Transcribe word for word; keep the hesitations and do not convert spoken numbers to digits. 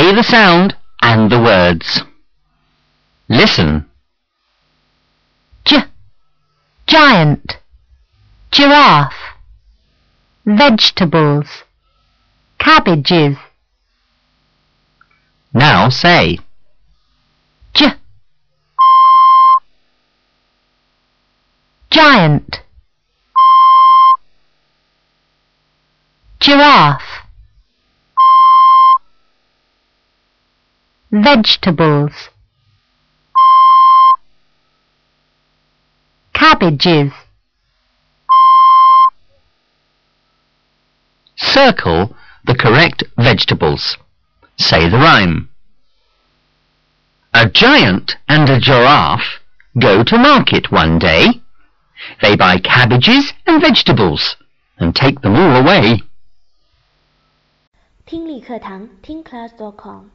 Say the sound and the words. Listen. J, giant, giraffe, vegetables, cabbages. Now say. J, giant, giraffe, vegetables, cabbages. Circle the correct vegetables. Say the rhyme. A giant and a giraffe go to market one day. They buy cabbages and vegetables and take them all away. 听力课堂听 class dot com